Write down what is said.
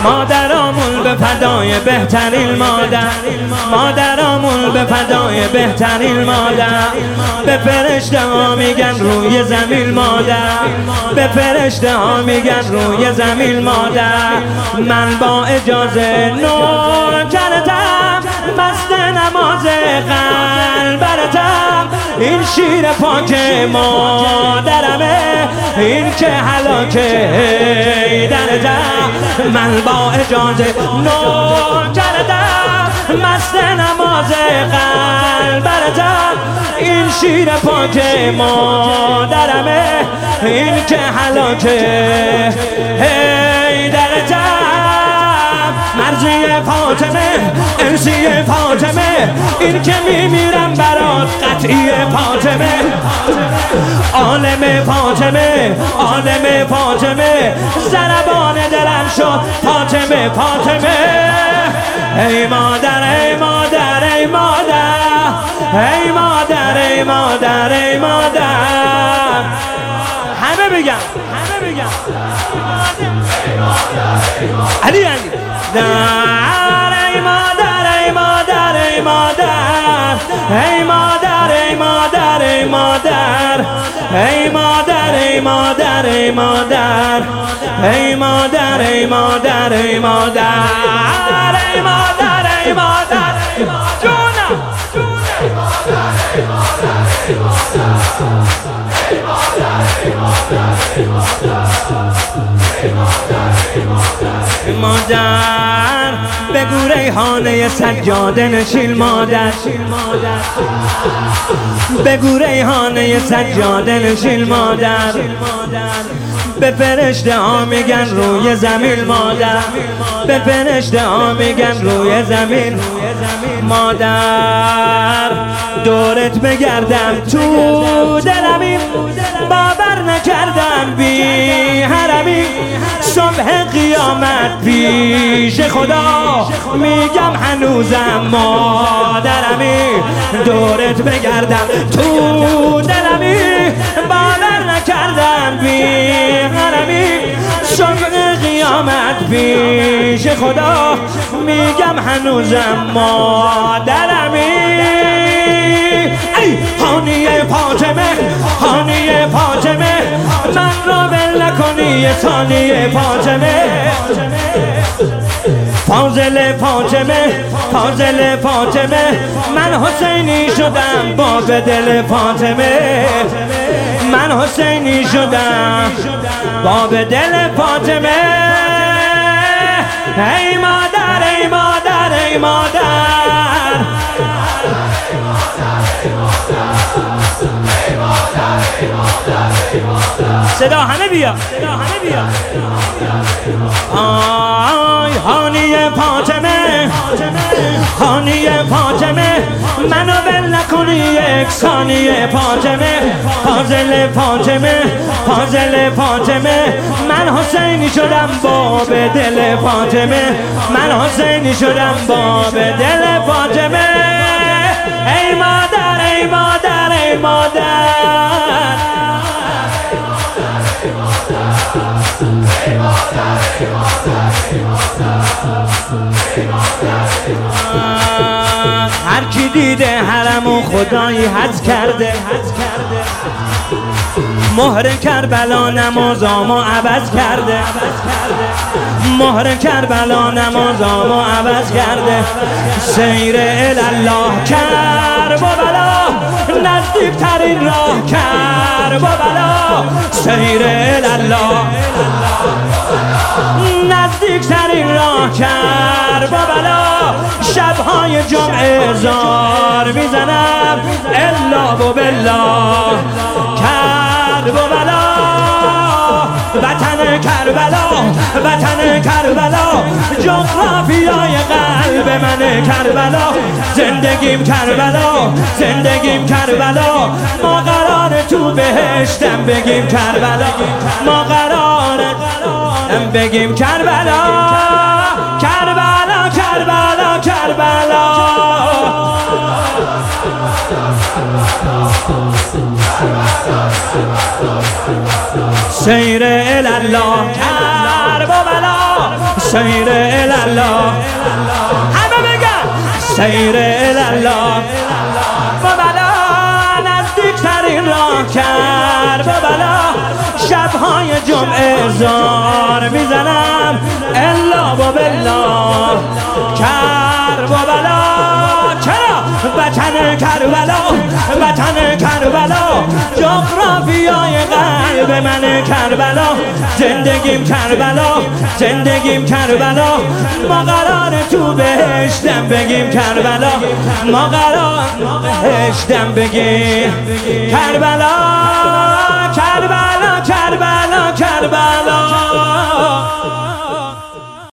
مادرامون به فدای بهترین مادر، مادرامون به فدای بهترین مادر. به فرشته ها میگن روی زمین مادر، به فرشته ها میگن روی زمین مادر. من با اجازه نوکرتم، مست نماز قلبرتم. این شیر پاک مادرمه، این که هلاکه درتم. من با اجازه نوکرتم، مست نماز قلبرتم. این شیر پاک مادرمه، این که هلاکه درتم. مرزی فاطمه، انسی فاطمه، این که میمیرم برات قطعی فاطمه. عالم فاطمه، عالم فاطمه، ضربان دلم شد فاطمه فاطمه. ای مادر ای مادر ای مادر، ای مادر ای مادر ای مادر. همه بگم، همه بگم علی علی. ای مادر ای مادر ای مادر، ای مادر ای مادر ای مادر، ای مادر ای مادر ای مادر، ای مادر ای مادر ای مادر، ای مادر ای مادر جونم مادر. بگو ریحانه سجاده نشین مادر، بگو ریحانه سجاده نشین مادر. به فرشته ها میگن روی زمین مادر، به فرشته ها میگن روی زمین مادر. دورت بگردم تو دلمی، باور نکردم بی حرمی. صبح قیامت پیش خدا میگم هنوزم مادرمی. دورت بگردم تو دلمی، باور نکردم بی حرمی. صبح قیامت پیش خدا میگم هنوزم مادرمی. ای هانیه فاطمه، هانیه فاطمه، من را بل نکنی ثانیه فاطمه. فاضل فاطمه، فاضل فاطمه، من حسینی شدم باب دل فاطمه. من حسینی شدم باب دل فاطمه. ای مادر ای مادر ای مادر، صدا همه بیا، صدا همه بیا. آی هانیه فاطمه، هانیه فاطمه، منو ول نکنی یک ثانیه فاطمه. فاضل فاطمه، فاضل فاطمه، من حسینی شدم باب دل فاطمه. من حسینی شدم باب دل فاطمه. ای مادر ای مادر ای مادر، هر کی دیده حرم و خدایی حج کرده. مهر کربلا نمازامو عوض کرده، مهر کربلا نمازامو عوض کرده. سیر الله کربلا، نزدیکترین راه کربلا. سیر الله، نزدیکترین راه کربلا. شبهای جمعه زار میزنم الا و بالله کربلا. وطن کربلا، وطن کربلا، جغرافیای قلب من کربلا. زندگیم کربلا، زندگیم کربلا، ما قرار تو بهشتم بگیم کربلا. ما قرار بگیم کربلا، کربلا کربلا کربلا. سیر الله کربلا، سیر الله همه بگن سیر الله بابلا نزدیکترین راه کرد بابلا شبهای جمعه زار میزنم الا و بالله کربلا چرا وطن کربلا وطن کربلا جغرافیای قلب من کربلا زندگیم کربلا زندگیم کربلا ما قرار تو بهشتم بگیم کربلا ما قرار بهشتم بگیم کربلا کربلا کربلا کربلا